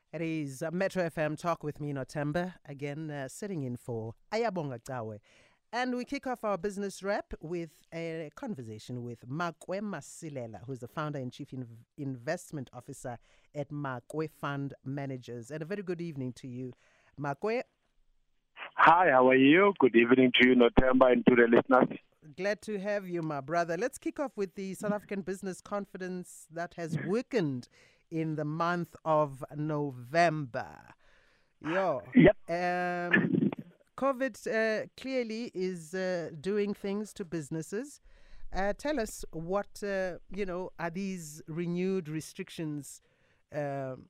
It is Metro FM Talk with me, Notemba, again sitting in for Ayabonga Tawe. And we kick off our business wrap with a conversation with Makwe Masilela, who's the founder and chief investment officer at Makwe Fund Managers. And a very good evening to you, Makwe. Hi, how are you? Good evening to you, Notemba, and to the listeners. Glad to have you, my brother. Let's kick off with the South African business confidence that has weakened in the month of November. Yep. COVID clearly is doing things to businesses. Tell us what, are these renewed restrictions, as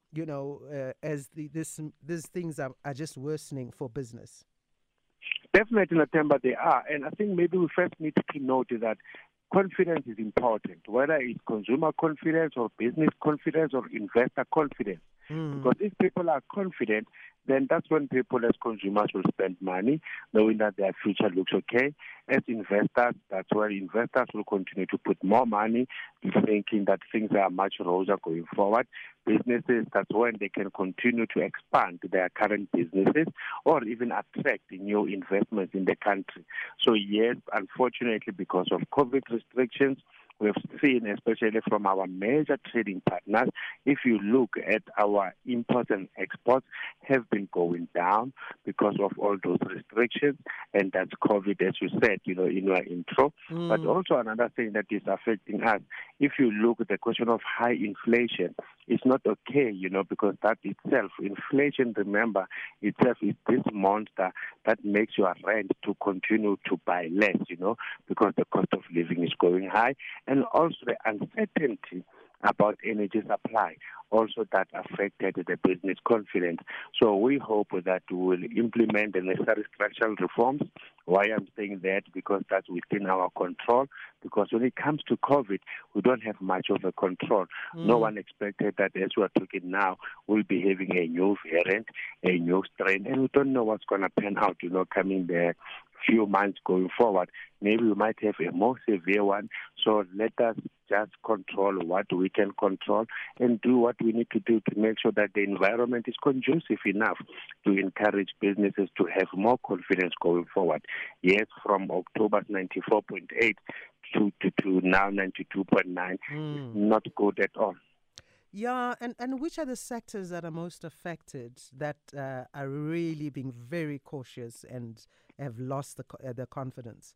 these things are just worsening for business? Definitely, Notemba, they are. And I think maybe we first need to note that confidence is important, whether it's consumer confidence or business confidence or investor confidence. Because if people are confident, then that's when people as consumers will spend money, knowing that their future looks okay. As investors, that's where investors will continue to put more money, thinking that things are much rosier going forward. Businesses, that's when they can continue to expand their current businesses or even attract new investments in the country. So yes, unfortunately, because of COVID restrictions, we've seen, especially from our major trading partners, if you look at our imports and exports have been going down because of all those restrictions, and that's COVID, as you said, in your intro. But also another thing that is affecting us, if you look at the question of high inflation, it's not okay, because that itself, inflation, remember, itself is this monster that makes your rent to continue to buy less, because the cost of living is going high. And also the uncertainty about energy supply also that affected the business confidence. So we hope that we will implement the necessary structural reforms. Why I'm saying that? Because that's within our control. Because when it comes to COVID, we don't have much of a control. No one expected that as we are talking now, we'll be having a new variant, a new strain, and we don't know what's going to pan out, coming there few months going forward. Maybe we might have a more severe one. So let us just control what we can control and do what we need to do to make sure that the environment is conducive enough to encourage businesses to have more confidence going forward. Yes, from October's 94.8 to now 92.9, not good at all. Yeah, and which are the sectors that are most affected, that are really being very cautious and have lost the confidence?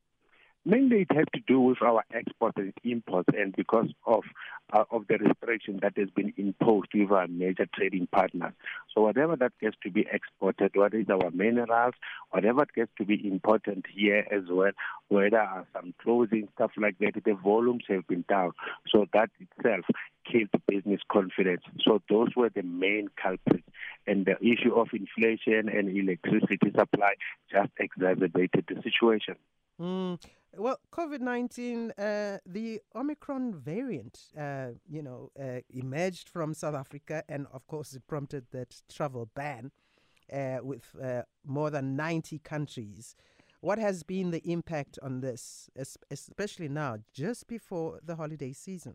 Mainly it has to do with our exports and imports, and because of the restriction that has been imposed with our major trading partners. So whatever that gets to be exported, whether it's our minerals, whatever gets to be important here as well, whether some clothing, stuff like that, the volumes have been down. So that itself killed business confidence. So those were the main culprits. And the issue of inflation and electricity supply just exacerbated the situation. Well, COVID-19, the Omicron variant, emerged from South Africa, and of course it prompted that travel ban with more than 90 countries. What has been the impact on this, especially now, just before the holiday season?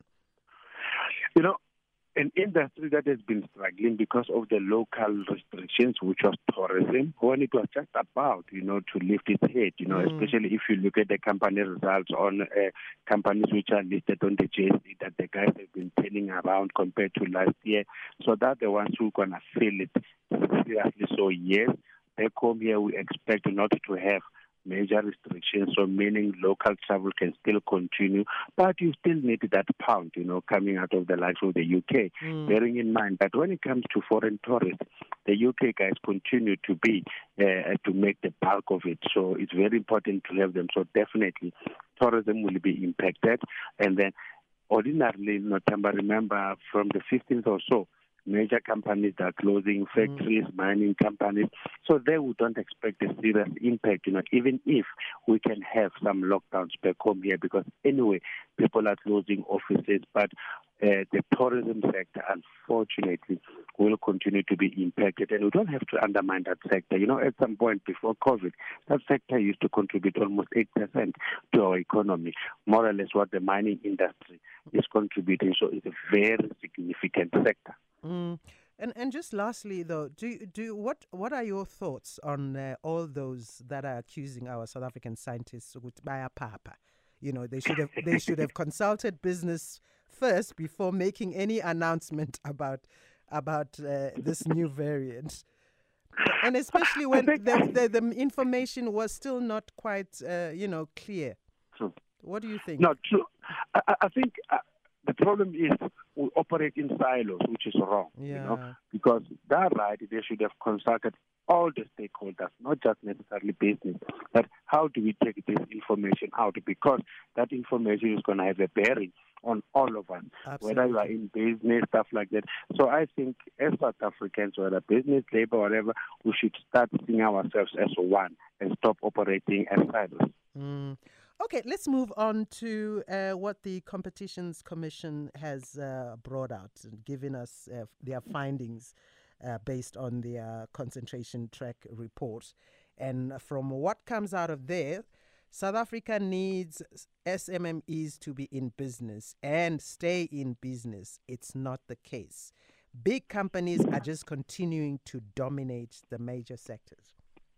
An industry that has been struggling because of the local restrictions, which was tourism, when it was just about, to lift its head, especially if you look at the company results on companies which are listed on the JSE, that the guys have been turning around compared to last year. So that the ones who are going to feel it seriously. So yes, back home here we expect not to have major restrictions, so meaning local travel can still continue, but you still need that pound, coming out of the likes of the UK. Bearing in mind that when it comes to foreign tourists, the UK guys continue to be to make the bulk of it. So it's very important to have them. So definitely, tourism will be impacted, and then ordinarily, Notemba, remember from the 15th or so, major companies that are closing, factories, mining companies. So there we don't expect a serious impact, even if we can have some lockdowns back home here, because anyway, people are closing offices. But the tourism sector, unfortunately, will continue to be impacted. And we don't have to undermine that sector. At some point before COVID, that sector used to contribute almost 8% to our economy, more or less what the mining industry is contributing. So it's a very significant sector. And just lastly, though, what are your thoughts on all those that are accusing our South African scientists with baya papa? You know, they should have consulted business first before making any announcement about this new variant. And especially when the information was still not quite clear. True. What do you think? No, true. I think the problem is we operate in silos, which is wrong. Yeah. Because that right, they should have consulted all the stakeholders, not just necessarily business, but how do we take this information out? Because that information is going to have a bearing on all of us, Absolutely. whether you are in business, stuff like that. So I think as South Africans, whether business, labor, whatever, we should start seeing ourselves as one and stop operating as silos. Mm. Okay, let's move on to what the Competitions Commission has brought out and given us their findings based on their concentration track report. And from what comes out of there, South Africa needs SMMEs to be in business and stay in business. It's not the case. Big companies are just continuing to dominate the major sectors.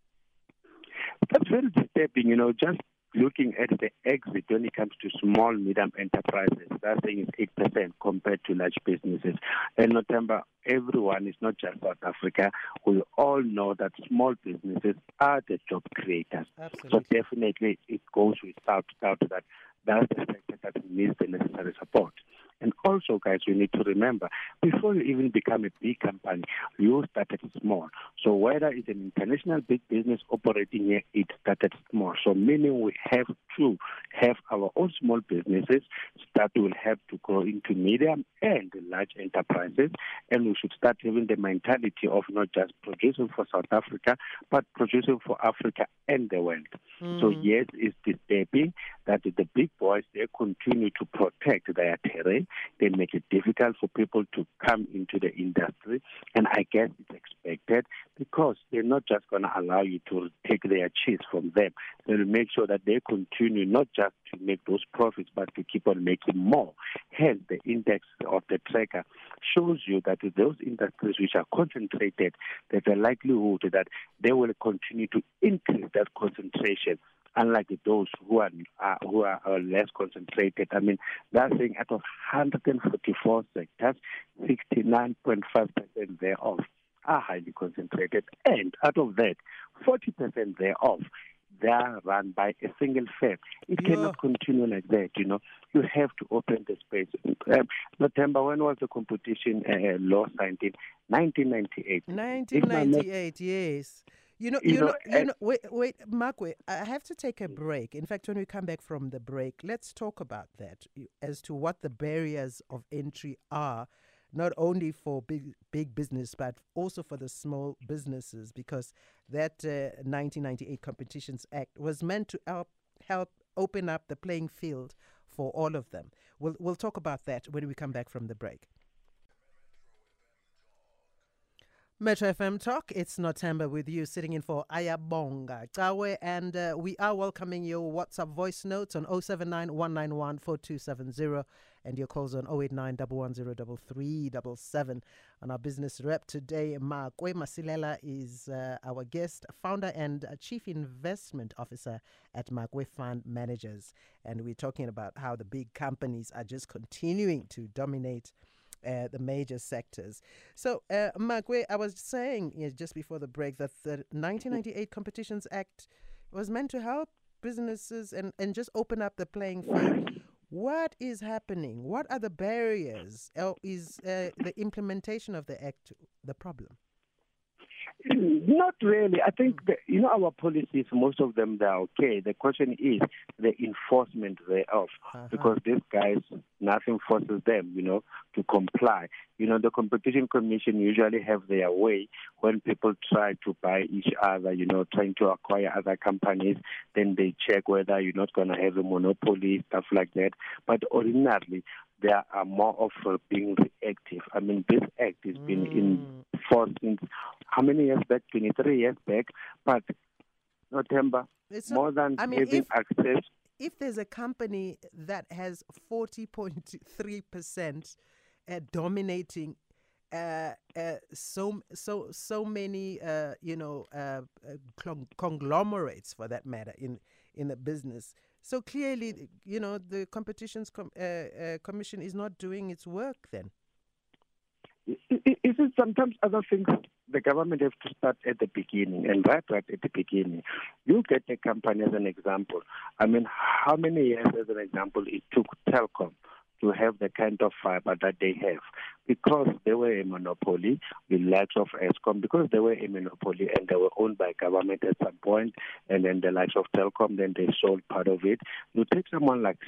That's very disturbing, just looking at the exit when it comes to small, medium enterprises. That thing is 8% compared to large businesses. And Nothemba, everyone is not just South Africa. We all know that small businesses are the job creators. Absolutely. So definitely it goes without doubt that that's the sector that needs the necessary support. And also, guys, we need to remember, before you even become a big company, you started small. So whether it's an international big business operating here, it started small. So meaning we have to have our own small businesses that will have to grow into medium and large enterprises. And we should start having the mentality of not just producing for South Africa, but producing for Africa and the world. So yes, it's disturbing that the big boys, they continue to protect their terrain. They make it difficult for people to come into the industry. And I guess it's expected because they're not just going to allow you to take their cheese from them. They'll make sure that they continue not just to make those profits, but to keep on making more. Hence, the index of the tracker shows you that those industries which are concentrated, there's a likelihood that they will continue to increase that concentration, unlike those who are less concentrated. I mean, they're saying out of 144 sectors, 69.5% thereof are highly concentrated. And out of that, 40% thereof, they are run by a single firm. It cannot continue like that, You have to open the space. Nothemba, when was the competition law signed in? 1998. 1998, yes. Wait, Makwe, I have to take a break. In fact, when we come back from the break, let's talk about that as to what the barriers of entry are, not only for big business, but also for the small businesses, because that 1998 Competitions Act was meant to help open up the playing field for all of them. We'll talk about that when we come back from the break. Metro FM Talk, it's Nothemba with you, sitting in for Ayabonga Cawe, and we are welcoming your WhatsApp voice notes on 079 191 4270 and your calls on 089 110 3377. And our business rep today, Makwe Masilela, is our guest, founder and chief investment officer at Makwe Fund Managers. And we're talking about how the big companies are just continuing to dominate the major sectors. So, Makwe, I was saying just before the break that the 1998 Competitions Act was meant to help businesses and just open up the playing field. What is happening? What are the barriers? Is the implementation of the act the problem? Not really. I think our policies, most of them, they're okay. The question is the enforcement thereof, because these guys, nothing forces them, to comply. The Competition Commission usually have their way when people try to buy each other, trying to acquire other companies. Then they check whether you're not going to have a monopoly, stuff like that. But ordinarily, they are more of being reactive. I mean, this act has been in force since how many years back? 23 years back. But Nothemba, more than having access. If there's a company that has 40.3% dominating so many conglomerates, for that matter, in the business. So clearly, the competitions commission is not doing its work then. Is it sometimes other things the government has to start at the beginning, and right at the beginning? You get a company as an example. I mean, how many years as an example it took Telkom to have the kind of fiber that they have? Because they were a monopoly, the likes of Eskom, because they were a monopoly and they were owned by government at some point, and then the likes of Telkom, then they sold part of it. You take someone like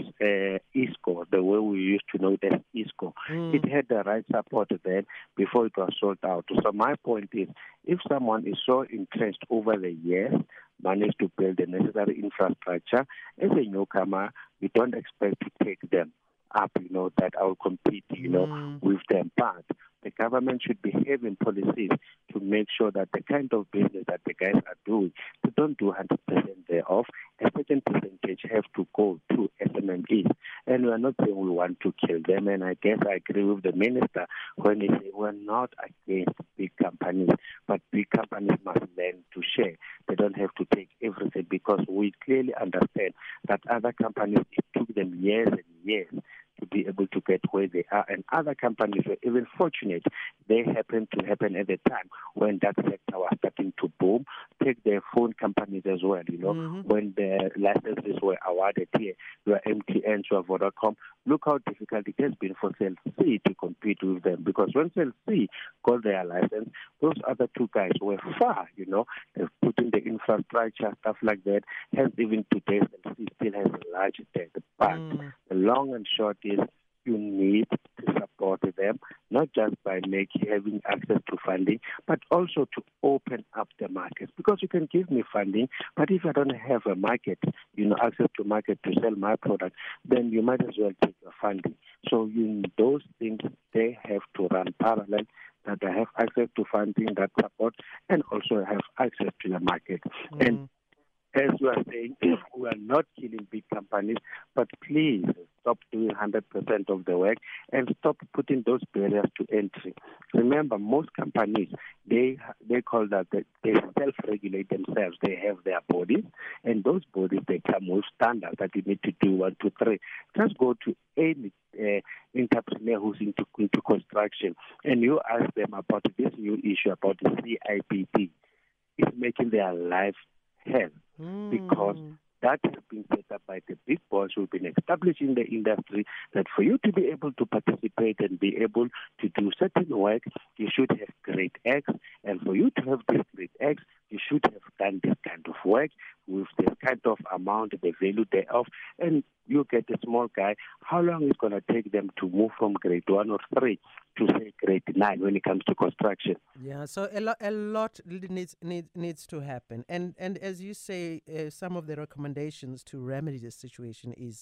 ISCO, the way we used to know it as ISCO. It had the right support then before it was sold out. So my point is, if someone is so entrenched over the years, managed to build the necessary infrastructure, as a newcomer, we don't expect to take them up, that I will compete, with them. But the government should be having policies to make sure that the kind of business that the guys are doing, they don't do 100% thereof. A certain percentage have to go to SMMEs. And we are not saying we want to kill them. And I guess I agree with the minister when he says we're not against big companies, but big companies must learn to share. They don't have to take everything, because we clearly understand that other companies, it took them years and years to be able to get where they are, and other companies were even fortunate. They happened to happen at the time when that sector was starting to boom. Take their phone companies as well, when the licenses were awarded here, your MTN, your Vodacom. Look how difficult it has been for Cell C to compete with them, because when Cell C got their license, those other two guys were far, they've put in the infrastructure, stuff like that. Hence, even today, Cell C still has a large debt. But the long and short is, you need to support them, not just by having access to funding, but also to open up the markets. Because you can give me funding, but if I don't have a market, access to market to sell my product, then you might as well take your funding. So those things, they have to run parallel, that I have access to funding, that support, and also have access to the market. And as you are saying, we are not killing big companies, but please stop doing 100% of the work and stop putting those barriers to entry. Remember, most companies, they call that, they self-regulate themselves. They have their bodies, and those bodies, they come with standards that you need to do 1, 2, 3. Just go to any entrepreneur who's into construction, and you ask them about this new issue about the CIPD. It's making their life hell, because that has been set up by the big boys who've been established in the industry, that for you to be able to participate and be able to do certain work, you should have grade X, and for you to have this grade X, you should have done this kind of work with this kind of amount, the value thereof, and you get a small guy. How long is it going to take them to move from grade 1 or 3 to say grade 9 when it comes to construction? Yeah, so a lot needs to happen, and as you say, some of the recommendations to remedy this situation is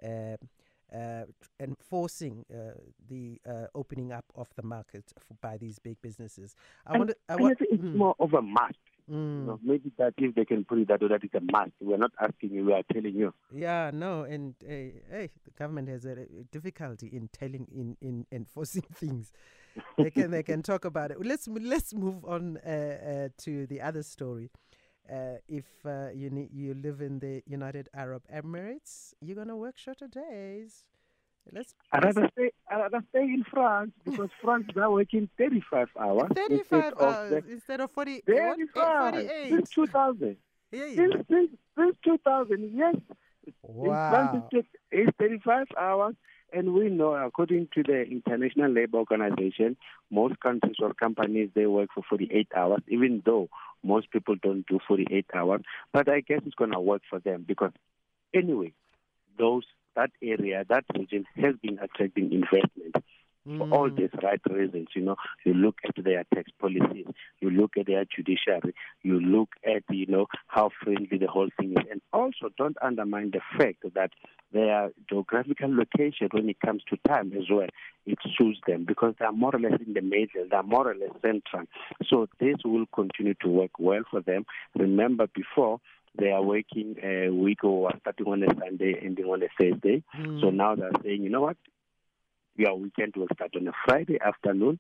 enforcing the opening up of the market by these big businesses. I think it's more of a must. Maybe that if they can put it that way, that is a must. We're not asking you, we are telling you. Yeah, no, and the government has a difficulty in in enforcing things. They can talk about it. Let's move on to the other story. If you live in the United Arab Emirates, you're gonna work shorter days. I'd rather stay in France, because France is now working 35 hours. 35 hours instead of 40. 48. Since 2000. Yeah. Since 2000, yes. Wow. France is 35 hours. And we know, according to the International Labour Organization, most countries or companies, they work for 48 hours, even though most people don't do 48 hours. But I guess it's going to work for them, because anyway, that area, that region has been attracting investment for all these right reasons. You look at their tax policies, you look at their judiciary, you look at, how friendly the whole thing is. And also don't undermine the fact that their geographical location, when it comes to time as well, it suits them, because they are more or less in the middle, they are more or less central. So this will continue to work well for them. Remember, before, they are working a week or starting on a Sunday, ending on a Thursday. So now they're saying, you know what? Your weekend will start on a Friday afternoon,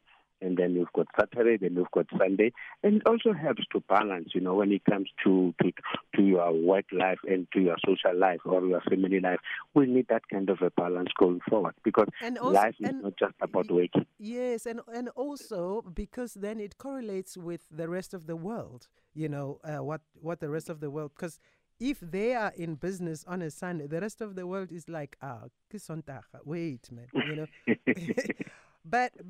and then you've got Saturday, then you've got Sunday, and it also helps to balance, when it comes to your work life and to your social life or your family life. We need that kind of a balance going forward, because life is not just about working. Yes, and also because then it correlates with the rest of the world. What the rest of the world, because if they are in business on a Sunday, the rest of the world is like, wait, man, But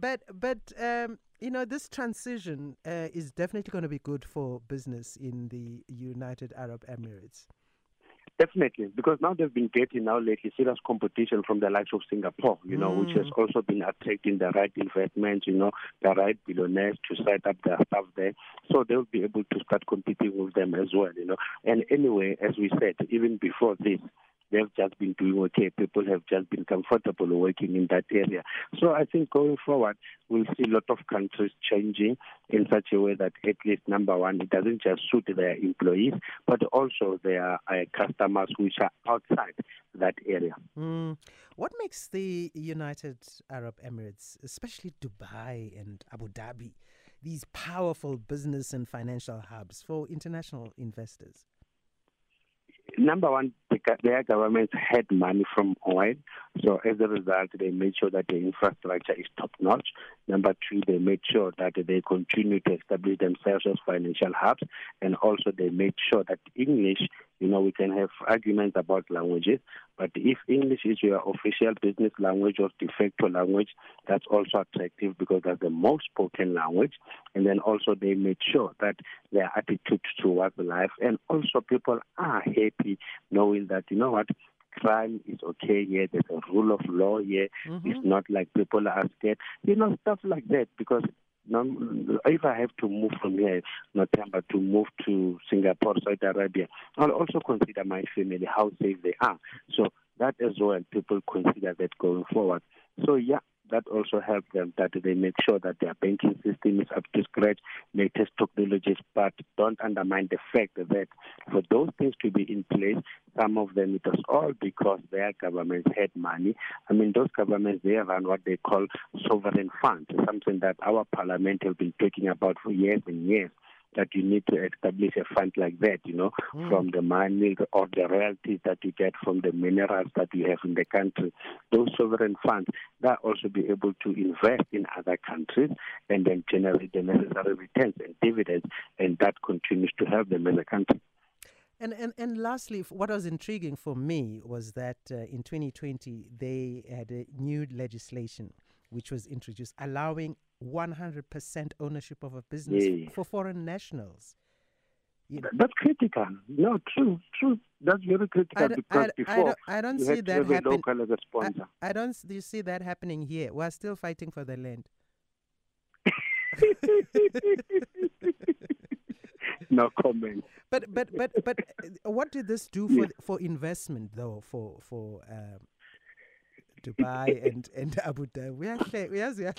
this transition is definitely going to be good for business in the United Arab Emirates. Definitely, because now they've been getting lately serious competition from the likes of Singapore, which has also been attracting the right investments, the right billionaires to set up their stuff there. So they'll be able to start competing with them as well, And anyway, as we said, even before this, they've just been doing okay. People have just been comfortable working in that area. So I think going forward, we'll see a lot of countries changing in such a way that at least, number one, it doesn't just suit their employees, but also their customers which are outside that area. What makes the United Arab Emirates, especially Dubai and Abu Dhabi, these powerful business and financial hubs for international investors? Number one, their governments had money from oil. So as a result, they made sure that the infrastructure is top-notch. Number two, they made sure that they continue to establish themselves as financial hubs. And also they made sure that English, we can have arguments about languages, but if English is your official business language or de facto language, that's also attractive because that's the most spoken language. And then also they made sure that their attitude towards life, and also people are happy knowing that, crime is okay here, there's a rule of law here, It's not like people are scared, stuff like that, because if I have to move from here, November, to move to Singapore, Saudi Arabia, I'll also consider my family, how safe they are. So that as well, people consider that going forward. So yeah, that also helps them, that they make sure that their banking system is up to scratch, latest technologies, but don't undermine the fact that for those things to be in place, some of them, it was all because their governments had money. I mean, those governments, they run what they call sovereign funds, something that our parliament has been talking about for years and years, that you need to establish a fund like that, from the money or the royalties that you get from the minerals that you have in the country. Those sovereign funds, that also be able to invest in other countries and then generate the necessary returns and dividends, and that continues to help them as a country. And lastly, what was intriguing for me was that in 2020, they had a new legislation which was introduced allowing 100% ownership of a business for foreign nationals. That's critical. No, true. That's very critical, because before I don't see that happen. Local as a sponsor. I don't see that happening here. We're still fighting for the land. No comment. But what did this do for investment though for Dubai and Abu Dhabi?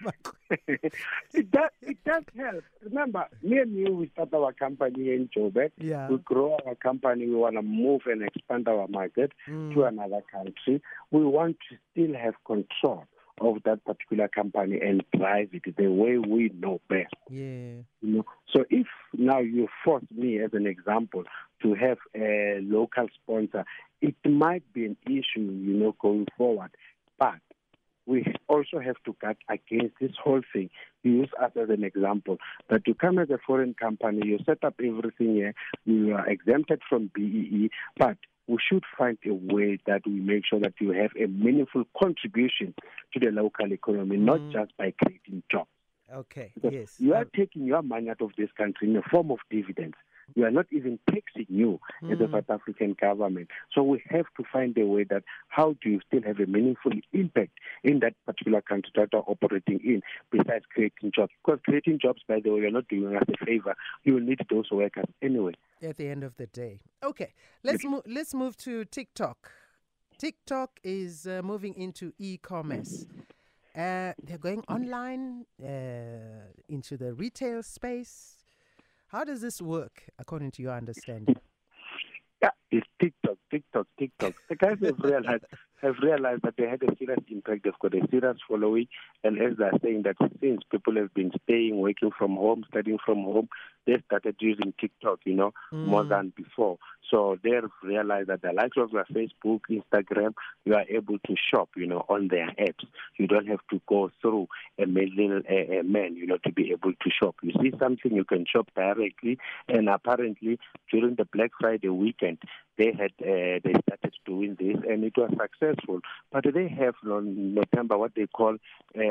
It does help. Remember, me and you, we start our company in Joburg. Yeah. We grow our company. We want to move and expand our market to another country. We want to still have control of that particular company and drive it the way we know best. Yeah. So if now you force me, as an example, to have a local sponsor, it might be an issue, going forward. But we also have to guard against this whole thing. You use us as an example, that you come as a foreign company, you set up everything here, you are exempted from BEE, but we should find a way that we make sure that you have a meaningful contribution to the local economy, not just by creating jobs. Okay, because yes. You are taking your money out of this country in the form of dividends. We are not even taxing you as a South African government. So we have to find a way that how do you still have a meaningful impact in that particular country that are operating in, besides creating jobs. Because creating jobs, by the way, you're not doing us a favor. You will need those workers anyway. At the end of the day. Okay, let's move to TikTok. TikTok is moving into e-commerce. They're going online into the retail space. How does this work, according to your understanding? Yeah, it's TikTok. The guys have realized have realized that they had a serious impact. They've got a serious following. And as they're saying that since people have been staying, working from home, studying from home, they started using TikTok, more than before. So they've realized that the likes of their Facebook, Instagram, you are able to shop, on their apps. You don't have to go through a middle man, to be able to shop. You see something, you can shop directly. And apparently, during the Black Friday weekend, they started doing this, and it was successful. But they have on November what they call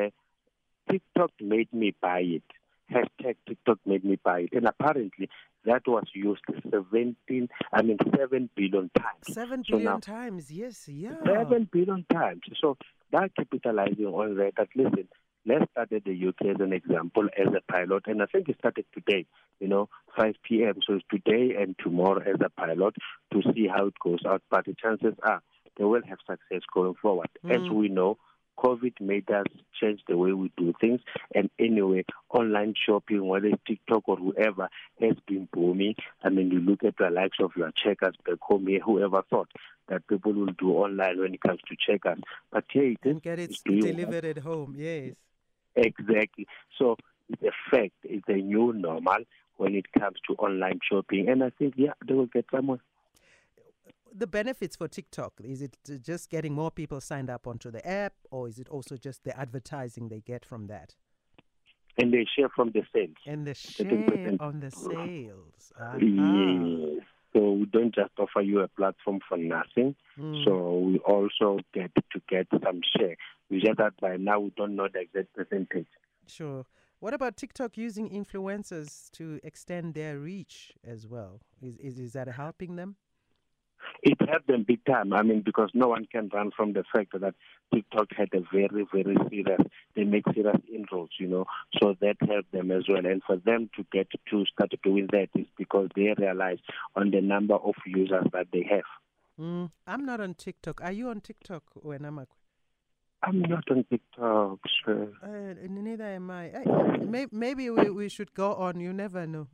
TikTok made me buy it. Hashtag TikTok made me buy it. And apparently that was used 7 billion times. 7 billion times, yes, yeah. 7 billion times. So they're capitalizing on that. Listen, let's start at the UK as an example, as a pilot. And I think it started today, 5 p.m. So it's today and tomorrow as a pilot to see how it goes out. But the chances are they will have success going forward. As we know, COVID made us change the way we do things. And anyway, online shopping, whether it's TikTok or whoever, has been booming. I mean, you look at the likes of your checkers back home here, whoever thought that people will do online when it comes to checkers. But here it is. And get it delivered at home, yes. Exactly. So it's a fact. It's a new normal when it comes to online shopping. And I think, they will get somewhere. The benefits for TikTok, is it just getting more people signed up onto the app, or is it also just the advertising they get from that? And they share from the sales. And the share on the sales. Yes. So we don't just offer you a platform for nothing. So we also get some share. We just that by now we don't know the exact percentage. Sure. What about TikTok using influencers to extend their reach as well? Is that helping them? It helped them big time. I mean, because no one can run from the fact that TikTok had a very, very they make serious inroads, so that helped them as well. And for them to get to start doing that is because they realize on the number of users that they have. I'm not on TikTok. Are you on TikTok, Wenamakwe? I'm not on TikTok, sir. Neither am I. Maybe we should go on. You never know.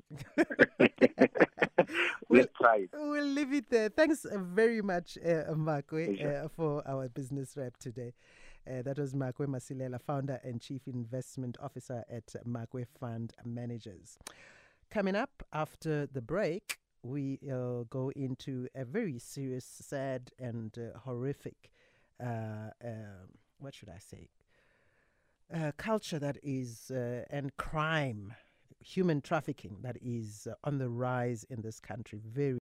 We'll try. We'll leave it there. Thanks very much, Makwe, for our business rep today. That was Makwe Masilela, founder and chief investment officer at Makwe Fund Managers. Coming up after the break, we go into a very serious, sad, and horrific what should I say? Culture that is, and crime, human trafficking that is on the rise in this country. Very